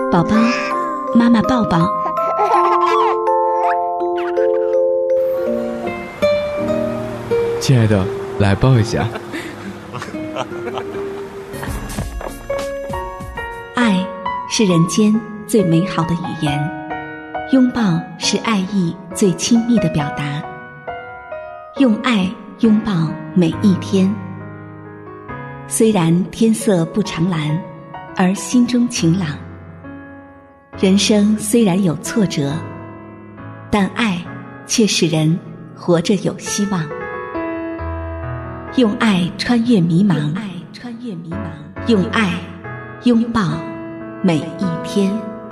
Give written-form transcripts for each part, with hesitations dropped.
宝宝，妈妈抱抱。 亲爱的，来抱一下。 爱是人间最美好的语言，拥抱是爱意最亲密的表达。用爱拥抱每一天。虽然天色不常蓝，而心中晴朗。人生虽然有挫折，但爱却使人活着有希望。用爱穿越迷茫，用爱拥抱每一天。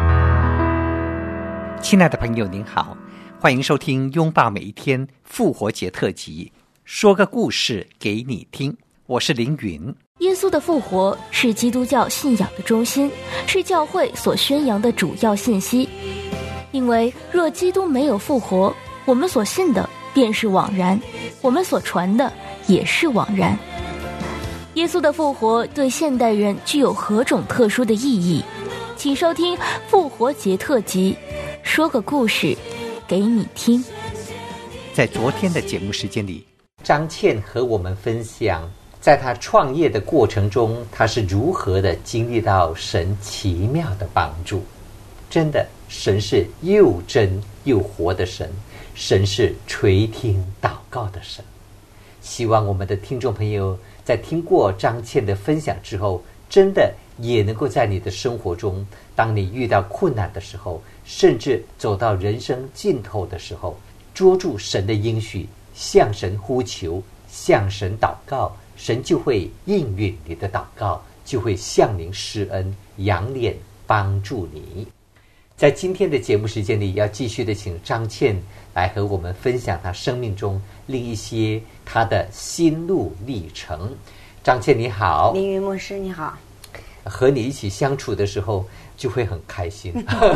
亲爱的朋友您好，欢迎收听拥抱每一天复活节特辑，说个故事给你听。我是凌云。 耶稣的复活是基督教信仰的中心，是教会所宣扬的主要信息。因为若基督没有复活，我们所信的便是枉然，我们所传的也是枉然。耶稣的复活对现代人具有何种特殊的意义？请收听复活节特辑，说个故事给你听。 在昨天的节目时间里，张倩和我们分享在她创业的过程中，她是如何的经历到神奇妙的帮助。真的，神是又真又活的神，神是垂听祷告的神。希望我们的听众朋友在听过张倩的分享之后，真的也能够在你的生活中，当你遇到困难的时候，甚至走到人生尽头的时候，捉住神的应许，向神呼求，向神祷告，神就会应允你的祷告，就会向您施恩，仰脸帮助你。在今天的节目时间里，要继续的请张倩来和我们分享她生命中另一些她的心路历程。张倩你好。 凌云牧师你好。 和你一起相处的时候就会很开心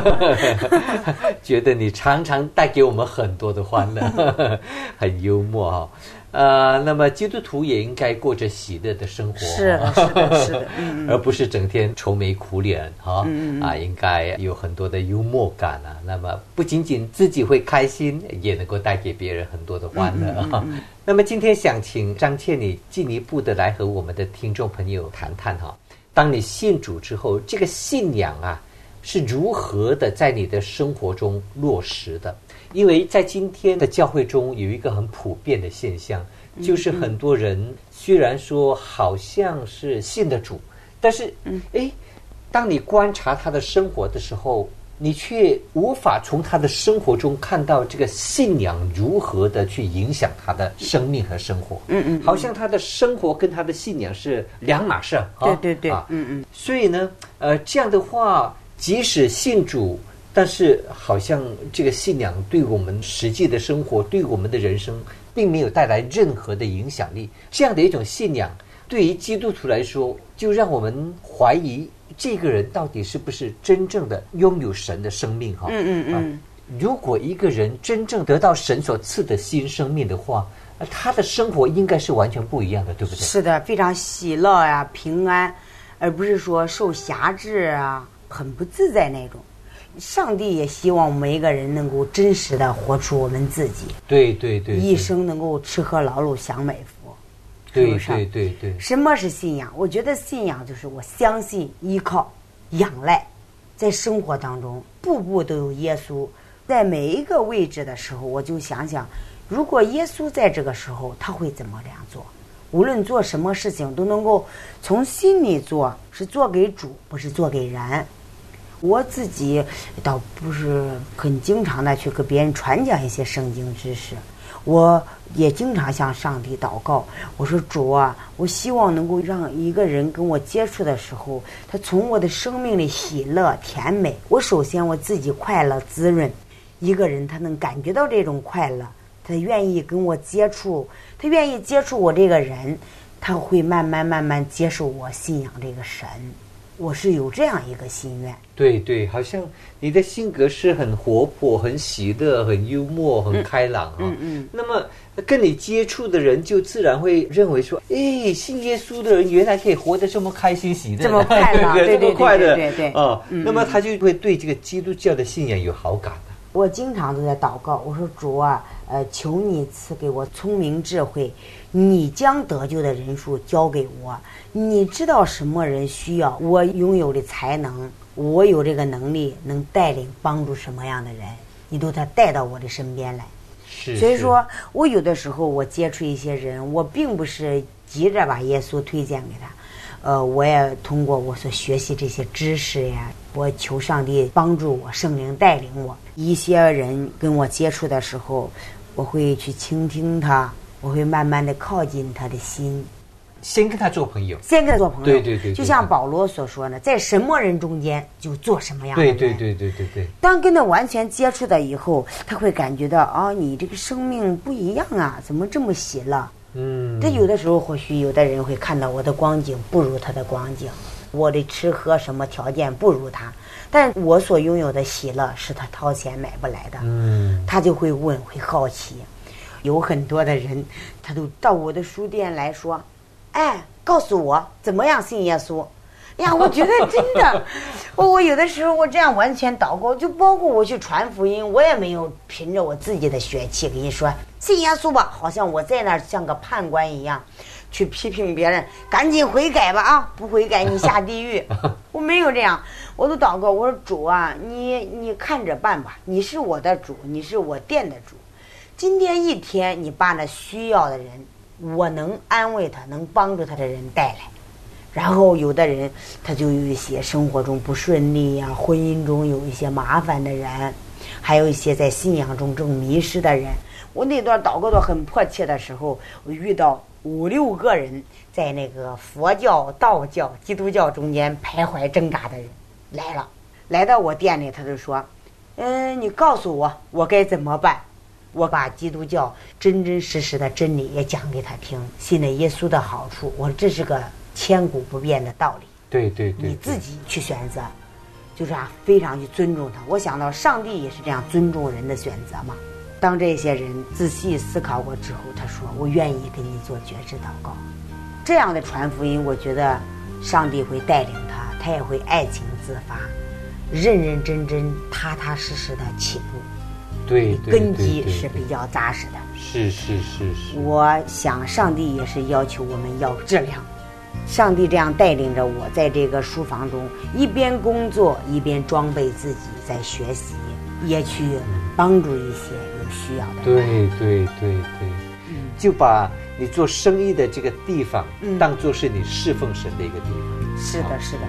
觉得你常常带给我们很多的欢乐很幽默那么基督徒也应该过着喜乐的生活， 是的而不是整天愁眉苦脸应该有很多的幽默感那么不仅仅自己会开心，也能够带给别人很多的欢乐那么今天想请张倩你进一步的来和我们的听众朋友谈谈当你信主之后，这个信仰是如何的在你的生活中落实的？因为在今天的教会中有一个很普遍的现象，就是很多人虽然说好像是信的主，但是当你观察他的生活的时候，你却无法从他的生活中看到这个信仰如何的去影响他的生命和生活。好像他的生活跟他的信仰是两码事。 对所以呢这样的话，即使信主，但是好像这个信仰对我们实际的生活，对我们的人生并没有带来任何的影响力。这样的一种信仰对于基督徒来说，就让我们怀疑这个人到底是不是真正的拥有神的生命如果一个人真正得到神所赐的新生命的话，他的生活应该是完全不一样的，对不对？ 是的，非常喜乐平安，而不是说受辖制很不自在那种。上帝也希望每一个人能够真实的活出我们自己， 对， 一生能够吃喝劳碌享美福。 对。 什么是信仰？我觉得信仰就是我相信、依靠、仰赖，在生活当中步步都有耶稣。在每一个位置的时候，我就想想，如果耶稣在这个时候，他会怎么这样做？无论做什么事情，都能够从心里做，是做给主，不是做给人。我自己倒不是很经常的去给别人传讲一些圣经知识，我也经常向上帝祷告，我说主我希望能够让一个人跟我接触的时候，他从我的生命里喜乐甜美。我首先我自己快乐滋润，一个人他能感觉到这种快乐，他愿意跟我接触，他愿意接触我这个人，他会慢慢接受我信仰这个神。 我是有这样一个心愿。 对对，好像你的性格是很活泼、很喜乐、很幽默、很开朗那么跟你接触的人就自然会认为说，哎，信耶稣的人原来可以活得这么开心喜乐， 这么快乐，对这么快乐， 对那么他就会对这个基督教的信仰有好感。 我经常都在祷告，我说主啊，求你赐给我聪明智慧，你将得救的人数交给我，你知道什么人需要，我拥有的才能，我有这个能力能带领帮助什么样的人，你都他带到我的身边来。所以说我有的时候我接触一些人，我并不是急着把耶稣推荐给他，我也通过我所学习这些知识呀，我求上帝帮助我，圣灵带领我。一些人跟我接触的时候，我会去倾听他，我会慢慢的靠近他的心， 先跟他做朋友， 对，就像保罗所说呢，在什么人中间就做什么样的人。 对。 当跟他完全接触了以后，他会感觉到啊，你这个生命不一样啊，怎么这么喜乐？这有的时候或许有的人会看到我的光景不如他的光景，我的吃喝什么条件不如他，但我所拥有的喜乐是他掏钱买不来的。他就会问，会好奇。有很多的人他都到我的书店来说，哎，告诉我怎么样信耶稣呀。我觉得真的我有的时候我这样完全祷告，就包括我去传福音，我也没有凭着我自己的血气跟你说信耶稣吧，好像我在那儿像个判官一样去批评别人，赶紧悔改吧啊，不悔改你下地狱。我没有这样，我都祷告，我说主啊，你看着办吧，你是我的主，你是我店的主，今天一天你把那需要的人，我能安慰他能帮助他的人带来。然后有的人他就有一些生活中不顺利呀，婚姻中有一些麻烦的人，还有一些在信仰中正迷失的人。我那段祷告的很迫切的时候，我遇到5-6个人在那个佛教、道教、基督教中间徘徊挣扎的人来到我店里，他就说你告诉我我该怎么办。我把基督教真真实实的真理也讲给他听，信了耶稣的好处，我说这是个千古不变的道理。对，你自己去选择，就这样非常去尊重他。我想到上帝也是这样尊重人的选择嘛。当这些人仔细思考过之后，他说我愿意跟你做决志祷告。这样的传福音，我觉得上帝会带领他也会爱情自发，认认真真踏踏实实的起步。 对， 根基是比较扎实的。 是。 我想上帝也是要求我们要质量。上帝这样带领着我在这个书房中一边工作一边装备自己，在学习，也去帮助一些有需要的人。 对，就把你做生意的这个地方当作是你侍奉神的一个地方。 是的。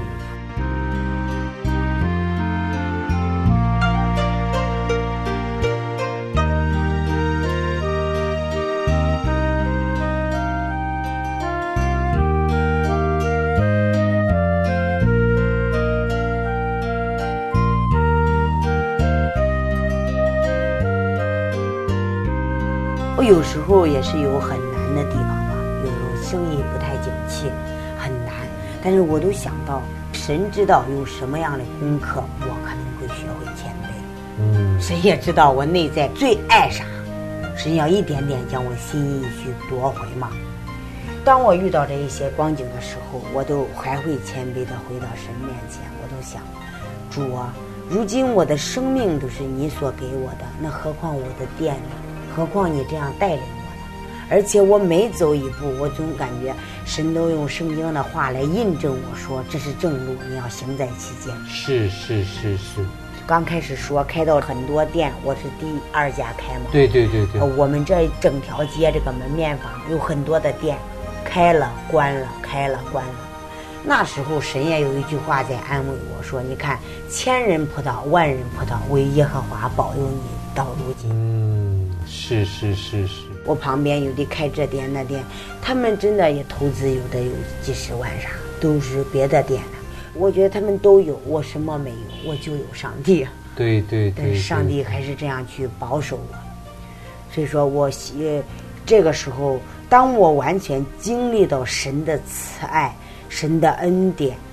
我有时候也是有很难的地方吧，有生意不太景气，很难。但是我都想到，神知道用什么样的功课，我可能会学会谦卑。神也知道我内在最爱啥，神要一点点将我心意去夺回嘛。当我遇到这一些光景的时候，我都还会谦卑的回到神面前，我都想，主啊，如今我的生命都是你所给我的，那何况我的店呢？何况你这样带领我呢？而且我每走一步，我总感觉神都用圣经的话来印证我说这是正路，你要行在其间。 是。 刚开始说开到很多店，我是第2家开嘛。 对。 我们这整条街这个门面坊有很多的店，开了关了，开了关了。那时候神也有一句话在安慰我说，你看千人扑倒万人扑倒，唯耶和华保佑你到如今。 是。 我旁边有的开这店那店，他们真的也投资，有的有几十万啥，都是别的店的。我觉得他们都有，我什么没有，我就有上帝。 对。 但是上帝还是这样去保守我。所以说我这个时候，当我完全经历到神的慈爱、神的恩典，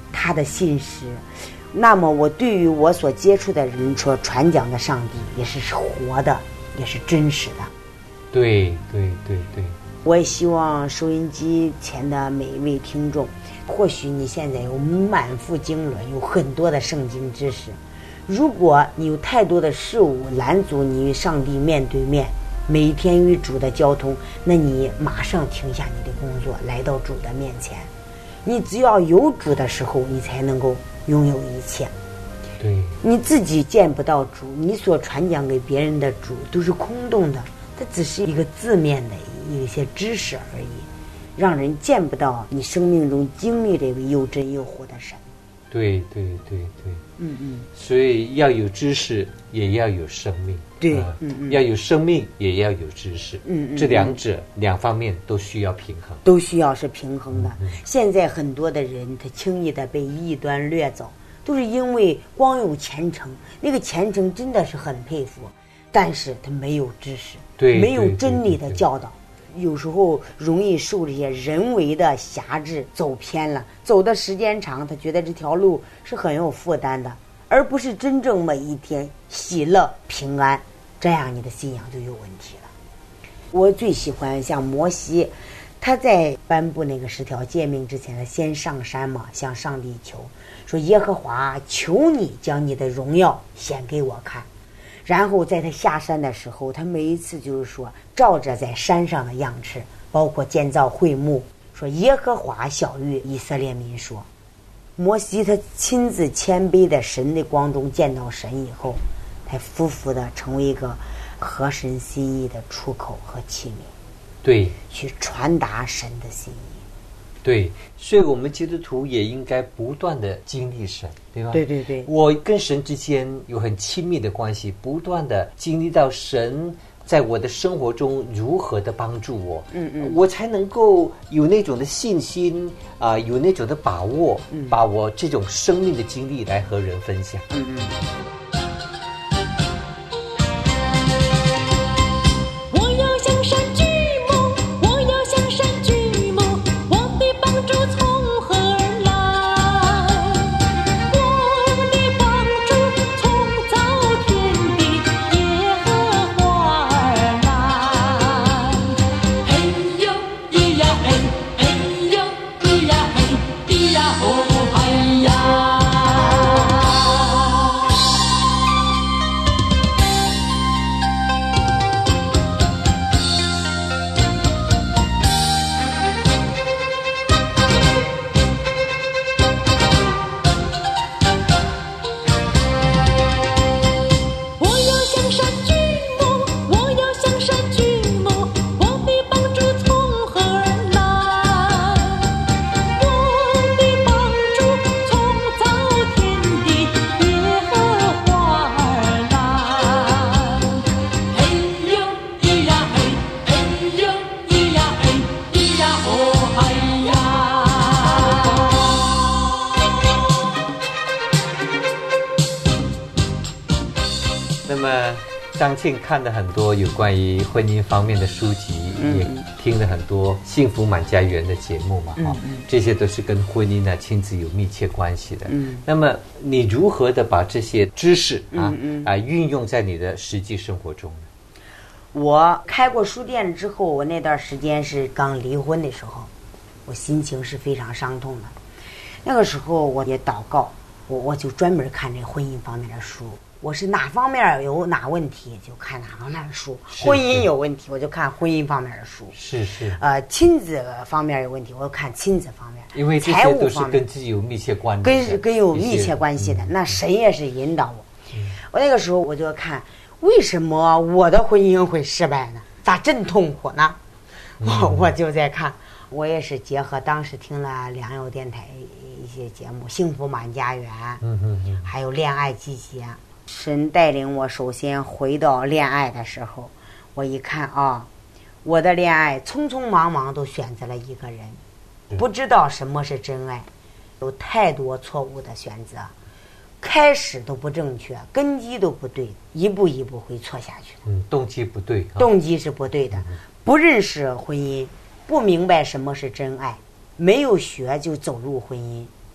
他的信实，那么我对于我所接触的人所传讲的上帝也是活的，也是真实的。 对， 我也希望收音机前的每一位听众，或许你现在有满腹经纶，有很多的圣经知识，如果你有太多的事物拦阻你与上帝面对面每一天与主的交通，那你马上停下你的工作，来到主的面前。你只要有主的时候，你才能够拥有一切。 对， 你自己见不到主，你所传讲给别人的主都是空洞的，它只是一个字面的一些知识而已，让人见不到你生命中经历这位又真又活的神。 对，所以要有知识，也要有生命。 对， 要有生命，也要有知识。这两方面都需要平衡， 都需要是平衡的。现在很多的人，他轻易的被异端掠走，都是因为光有虔诚，那个虔诚真的是很佩服，但是他没有知识，没有真理的教导。有时候容易受这些人为的辖制，走偏了，走的时间长，他觉得这条路是很有负担的，而不是真正每一天喜乐平安，这样你的信仰就有问题了。我最喜欢像摩西，他在颁布那个10条诫命之前，他先上山嘛，向上帝求，说耶和华，求你将你的荣耀显给我看。然后在他下山的时候，他每一次就是说照着在山上的样式，包括建造会幕，说耶和华晓谕以色列民说。摩西他亲自谦卑在神的光中见到神以后，才夫妇的成为一个合神心意的出口和器皿， 对， 去传达神的心意。 对，所以我们基督徒也应该不断的经历神，对吧？ 对， 我跟神之间有很亲密的关系，不断的经历到神在我的生活中如何的帮助我，我才能够有那种的信心有那种的把握，把我这种生命的经历来和人分享。张庆看了很多有关于婚姻方面的书籍，也听了很多幸福满家园的节目嘛，这些都是跟婚姻亲子有密切关系的。那么你如何的把这些知识运用在你的实际生活中呢？ 我开过书店之后，我那段时间是刚离婚的时候，我心情是非常伤痛的。那个时候我也祷告，我就专门看这婚姻方面的书。我是哪方面有哪问题就看哪方面的书，婚姻有问题我就看婚姻方面的书， 是亲子方面有问题我就看亲子方面， 因为这些都是跟自己有密切关系， 跟有密切关系的。那神也是引导我。我那个时候我就看为什么我的婚姻会失败呢？咋真痛苦呢？我就在看，我也是结合当时听了良友电台一些节目，幸福满家园，还有恋爱季节。神带领我首先回到恋爱的时候，我一看我的恋爱匆匆忙忙都选择了一个人，不知道什么是真爱，有太多错误的选择，开始都不正确，根基都不对，一步一步会错下去的。 动机不对， 动机是不对的，不认识婚姻，不明白什么是真爱，没有学就走入婚姻，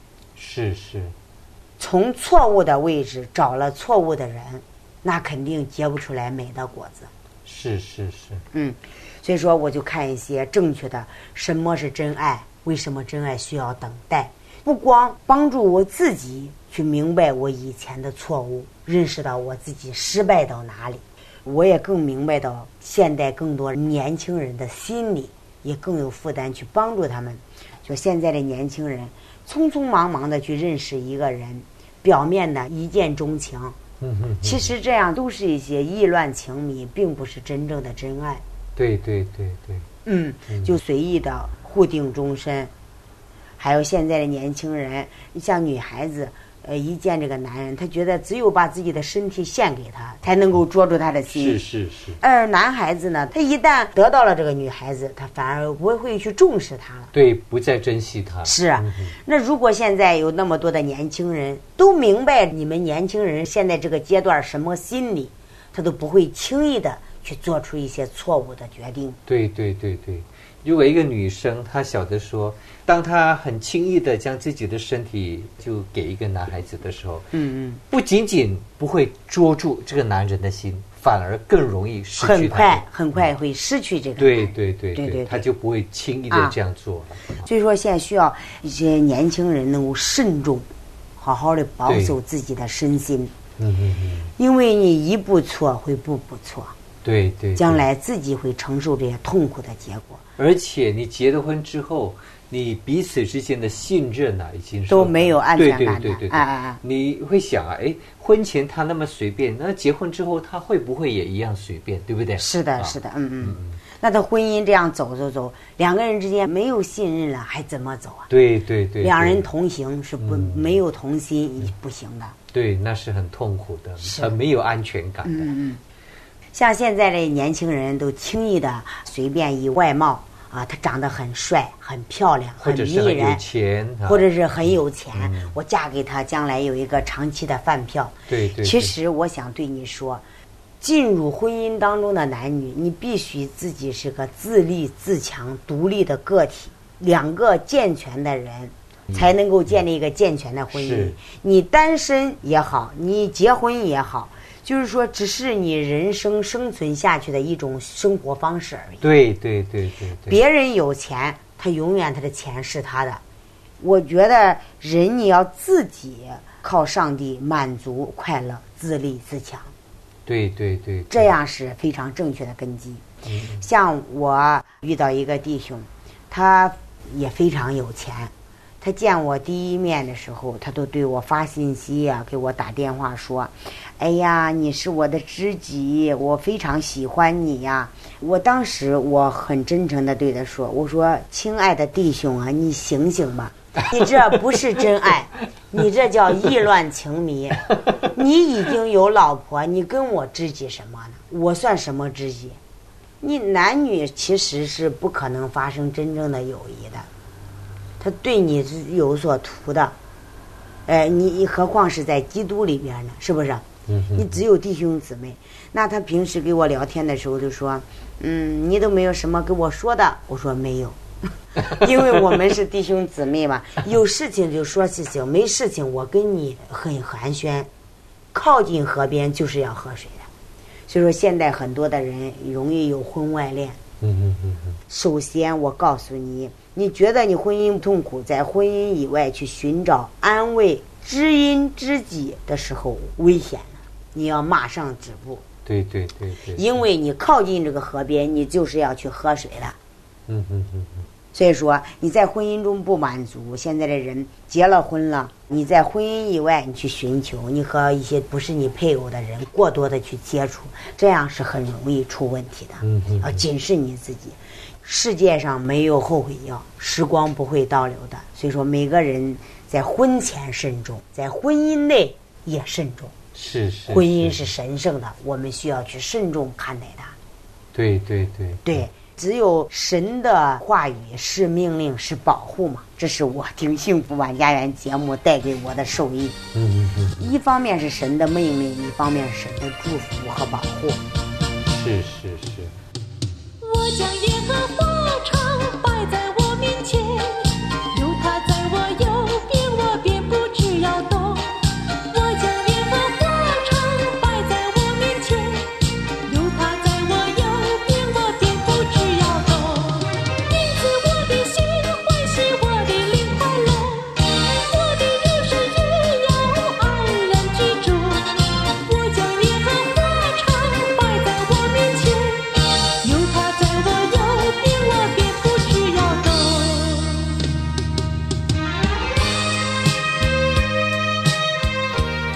是是， 从错误的位置找了错误的人，那肯定结不出来美的果子。 是是是， 所以说我就看一些正确的，什么是真爱，为什么真爱需要等待，不光帮助我自己去明白我以前的错误，认识到我自己失败到哪里，我也更明白到现代更多年轻人的心理，也更有负担去帮助他们。就现在的年轻人匆匆忙忙的去认识一个人，表面的一见钟情，其实这样都是一些意乱情迷，并不是真正的真爱。 对对对对， 就随意的互定终身。还有现在的年轻人，像女孩子，一见这个男人，他觉得只有把自己的身体献给他，才能够捉住他的心。 是是是。 而男孩子呢，他一旦得到了这个女孩子，他反而不会去重视她了。 对，不再珍惜她。 是啊，那如果现在有那么多的年轻人都明白你们年轻人现在这个阶段什么心理，他都不会轻易的去做出一些错误的决定。 对对对对，如果一个女生她晓得说，当她很轻易的将自己的身体就给一个男孩子的时候，不仅仅不会捉住这个男人的心，反而更容易失去他， 很快会失去这个对对对对，他就不会轻易的这样做了。 所以说现在需要一些年轻人能够慎重，好好的保守自己的身心。因为你一步错会步步错。 对对， 将来自己会承受这些痛苦的结果。 而且你结了婚之后，你彼此之间的信任已经都没有安全感的。 对对对对，你会想婚前他那么随便，那结婚之后他会不会也一样随便，对不对？ 是的，是的，那他婚姻这样走，两个人之间没有信任了，还怎么走啊？ 对对对， 两人同行是没有同心不行的。 对，那是很痛苦的，很没有安全感的。 像现在的年轻人都轻易的随便以外貌他长得很帅、很漂亮、很迷人，或者是很有钱， 或者是很有钱，我嫁给他，将来有一个长期的饭票。 对对。 其实我想对你说，进入婚姻当中的男女，你必须自己是个自立自强、独立的个体，两个健全的人，才能够建立一个健全的婚姻。你单身也好，你结婚也好。就是说，只是你人生生存下去的一种生活方式而已。 对对对对对。 别人有钱，他永远他的钱是他的。我觉得人你要自己靠上帝满足、快乐、自立自强。 对对对。 这样是非常正确的根基。像我遇到一个弟兄，他也非常有钱。他见我第一面的时候，他都对我发信息给我打电话说：“哎呀，你是我的知己，我非常喜欢你呀。”我当时我很真诚地对他说：“我说，亲爱的弟兄啊，你醒醒吧，你这不是真爱，你这叫意乱情迷。你已经有老婆，你跟我知己什么呢？我算什么知己？你男女其实是不可能发生真正的友谊的。”他对你是有所图的，你何况是在基督里边呢？是不是？你只有弟兄姊妹。那他平时跟我聊天的时候就说：“你都没有什么跟我说的。”我说没有，因为我们是弟兄姊妹嘛，有事情就说事情，没事情我跟你很寒暄。靠近河边就是要喝水的，所以说现在很多的人容易有婚外恋。首先我告诉你，你觉得你婚姻痛苦，在婚姻以外去寻找安慰、知音知己的时候危险了，你要马上止步。 对对对对， 因为你靠近这个河边，你就是要去喝水了。所以说你在婚姻中不满足，现在的人结了婚了，你在婚姻以外你去寻求，你和一些不是你配偶的人过多的去接触，这样是很容易出问题的。要谨慎你自己。世界上没有后悔药，时光不会倒流的。所以说每个人在婚前慎重，在婚姻内也慎重。 是婚姻是神圣的，我们需要去慎重看待它。 对对对对，只有神的话语是命令，是保护嘛。这是我听幸福晚家园节目带给我的受益。一方面是神的命令，一方面是神的祝福和保护。 是是是。 我将耶和华常摆在我面前，有他在我右边，我便不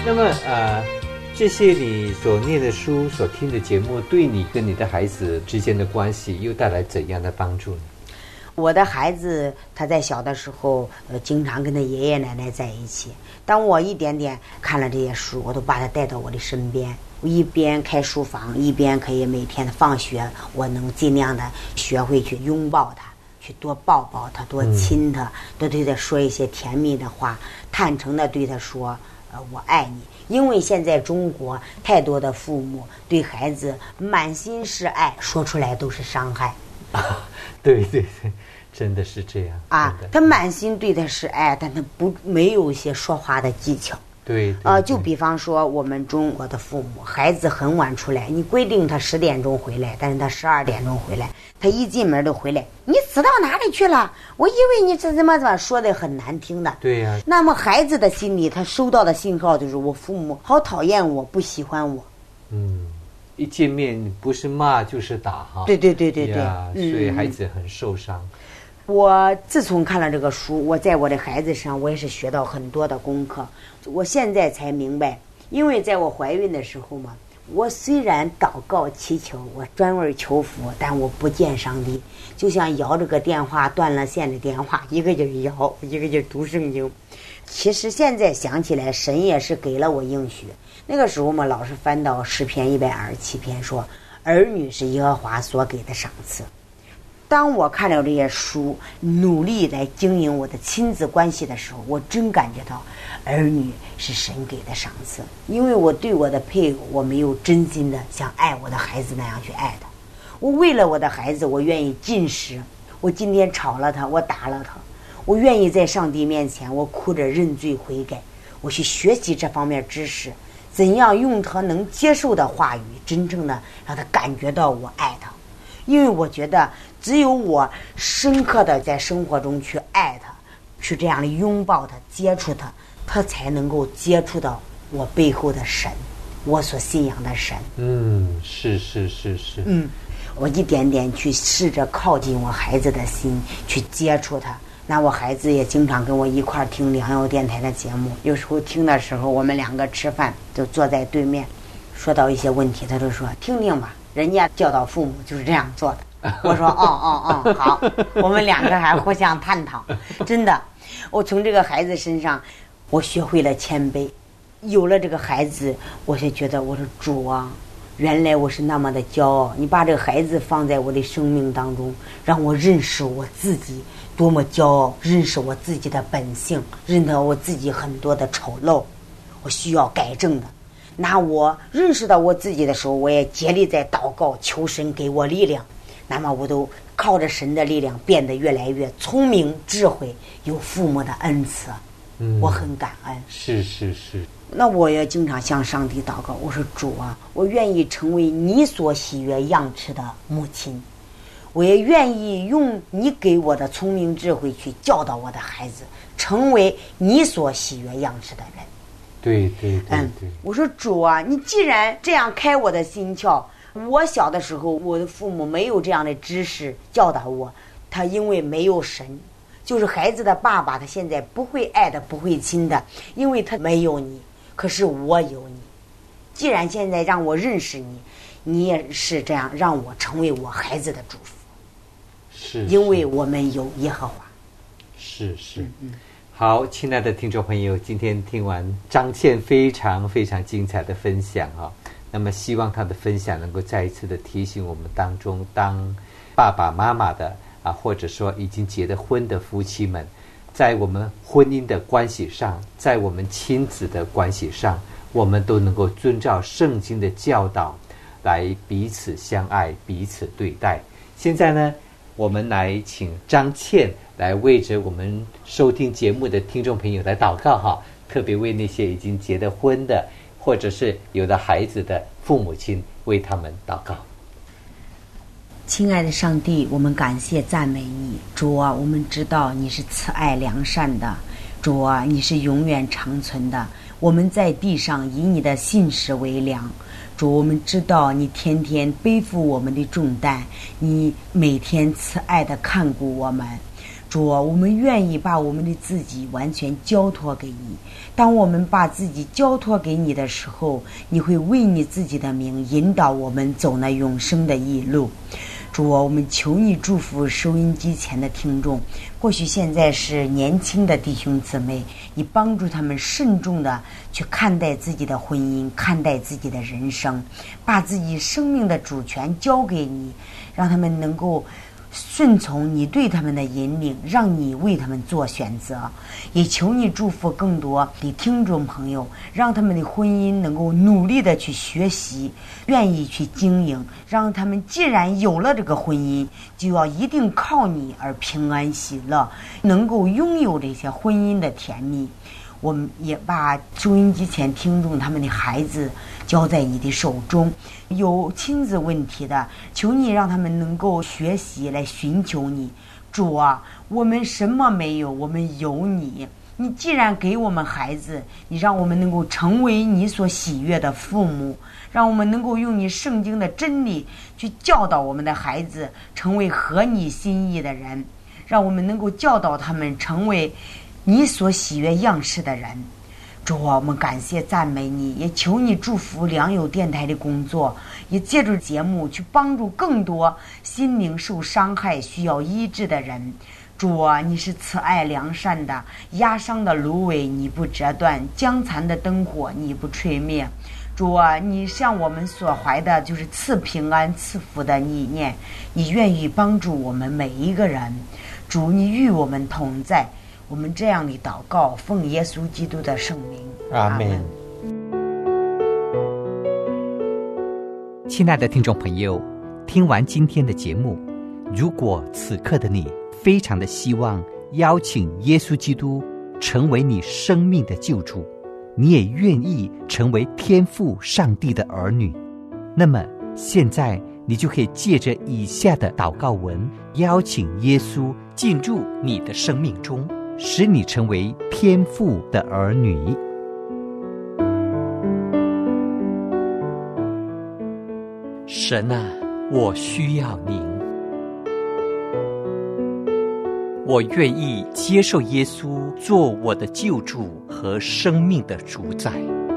那么这些你所念的书、所听的节目，对你跟你的孩子之间的关系又带来怎样的帮助呢？ 我的孩子他在小的时候，经常跟他爷爷奶奶在一起。当我一点点看了这些书，我都把他带到我的身边，我一边开书房，一边可以每天的放学，我能尽量的学会去拥抱他，去多抱抱他，多亲他，多对他说一些甜蜜的话，坦诚的对他说我爱你。因为现在中国太多的父母对孩子满心是爱，说出来都是伤害。 对对对，真的是这样啊！他满心对他是爱，但他没有一些说话的技巧。 对对就比方说我们中国的父母，孩子很晚出来，你规定他10点钟回来，但是他12点钟回来，他一进门就回来，你死到哪里去了？我以为你这怎么说的很难听的。 对呀。 那么孩子的心里，他收到的信号就是我父母好讨厌我，不喜欢我。 一见面不是骂就是打哈。 对对对对对， 所以孩子很受伤。 我自从看了这个书，我在我的孩子上我也是学到很多的功课。我现在才明白，因为在我怀孕的时候嘛，我虽然祷告祈求，我专为求福，但我不见上帝，就像摇这个电话断了线的电话，一个劲儿摇，一个劲儿读圣经。其实现在想起来，神也是给了我应许。那个时候嘛，老是翻到诗篇127篇说，儿女是耶和华所给的赏赐。当我看了这些书，努力来经营我的亲子关系的时候，我真感觉到儿女是神给的赏赐。因为我对我的配偶，我没有真心的像爱我的孩子那样去爱他。我为了我的孩子，我愿意进食，我今天吵了他，我打了他，我愿意在上帝面前，我哭着认罪悔改，我去学习这方面知识，怎样用他能接受的话语，真正的让他感觉到我爱他。因为我觉得只有我深刻的在生活中去爱他，去这样的拥抱他，接触他，他才能够接触到我背后的神，我所信仰的神。 是。 我一点点去试着靠近我孩子的心，去接触他。那我孩子也经常跟我一块听良友电台的节目，有时候听的时候，我们2个吃饭就坐在对面，说到一些问题，他就说听听吧，人家教导父母就是这样做的。我说好，我们2个还互相探讨。真的，我从这个孩子身上我学会了谦卑。有了这个孩子，我就觉得我说主啊，原来我是那么的骄傲，你把这个孩子放在我的生命当中，让我认识我自己多么骄傲，认识我自己的本性，认得我自己很多的丑陋，我需要改正的。那我认识到我自己的时候，我也竭力在祷告求神给我力量。那么我都靠着神的力量变得越来越聪明智慧，有父母的恩赐，我很感恩。 是。 那我也经常向上帝祷告，我说主啊，我愿意成为你所喜悦样式的母亲，我也愿意用你给我的聪明智慧去教导我的孩子，成为你所喜悦样式的人。 对。 我说主啊，你既然这样开我的心窍，我小的时候我的父母没有这样的知识教导我，他因为没有神，就是孩子的爸爸，他现在不会爱的，不会亲的，因为他没有你，可是我有你。既然现在让我认识你，你也是这样让我成为我孩子的祝福。 是， 因为我们有耶和华。 是。好，亲爱的听众朋友，今天听完张倩非常非常精彩的分享啊，那么希望他的分享能够再一次的提醒我们当中当爸爸妈妈的或者说已经结了婚的夫妻们，在我们婚姻的关系上，在我们亲子的关系上，我们都能够遵照圣经的教导来彼此相爱，彼此对待。现在呢，我们来请张倩来为着我们收听节目的听众朋友来祷告哈，特别为那些已经结了婚的或者是有了孩子的父母亲，为他们祷告。 亲爱的上帝，我们感谢赞美你，主啊，我们知道你是慈爱良善的，主啊，你是永远长存的，我们在地上以你的信实为粮。主，我们知道你天天背负我们的重担，你每天慈爱的看顾我们。 主啊，我们愿意把我们的自己完全交托给你。当我们把自己交托给你的时候，你会为你自己的名引导我们走那永生的义路。主啊，我们求你祝福收音机前的听众，或许现在是年轻的弟兄姊妹，你帮助他们慎重的去看待自己的婚姻，看待自己的人生，把自己生命的主权交给你，让他们能够顺从你对他们的引领，让你为他们做选择。也求你祝福更多的听众朋友，让他们的婚姻能够努力的去学习，愿意去经营，让他们既然有了这个婚姻，就要一定靠你而平安喜乐，能够拥有这些婚姻的甜蜜。我们也把收音机前听众他们的孩子交在你的手中，有亲子问题的，求你让他们能够学习来寻求你。主啊，我们什么没有，我们有你。你既然给我们孩子，你让我们能够成为你所喜悦的父母，让我们能够用你圣经的真理去教导我们的孩子成为合你心意的人，让我们能够教导他们成为你所喜悦样式的人。主啊，我们感谢赞美你，也求你祝福良友电台的工作，也借助节目去帮助更多心灵受伤害需要医治的人。主啊，你是慈爱良善的，压伤的芦苇你不折断，将残的灯火你不吹灭。主啊，你向我们所怀的就是赐平安赐福的意念，你愿意帮助我们每一个人。主，你与我们同在。我们这样的祷告，奉耶稣基督的圣名， 阿们。亲爱的听众朋友，听完今天的节目，如果此刻的你非常的希望邀请耶稣基督成为你生命的救主，你也愿意成为天父上帝的儿女，那么现在你就可以借着以下的祷告文，邀请耶稣进入你的生命中，使你成为天父的儿女。神啊，我需要您，我愿意接受耶稣做我的救主和生命的主宰。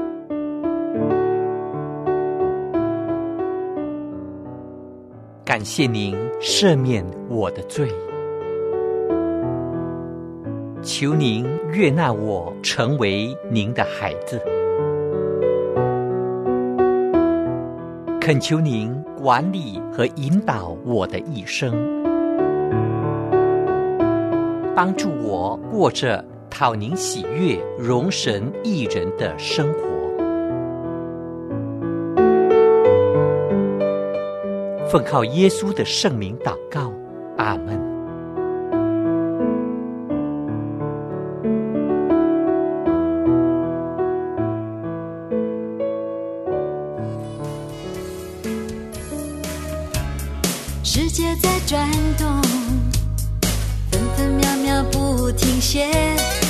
感谢您赦免我的罪，求您悦纳我成为您的孩子，恳求您管理和引导我的一生，帮助我过着讨您喜悦、荣神益人的生活。奉靠耶稣的圣名祷告，阿们。 世界在转动，分分秒秒不停歇。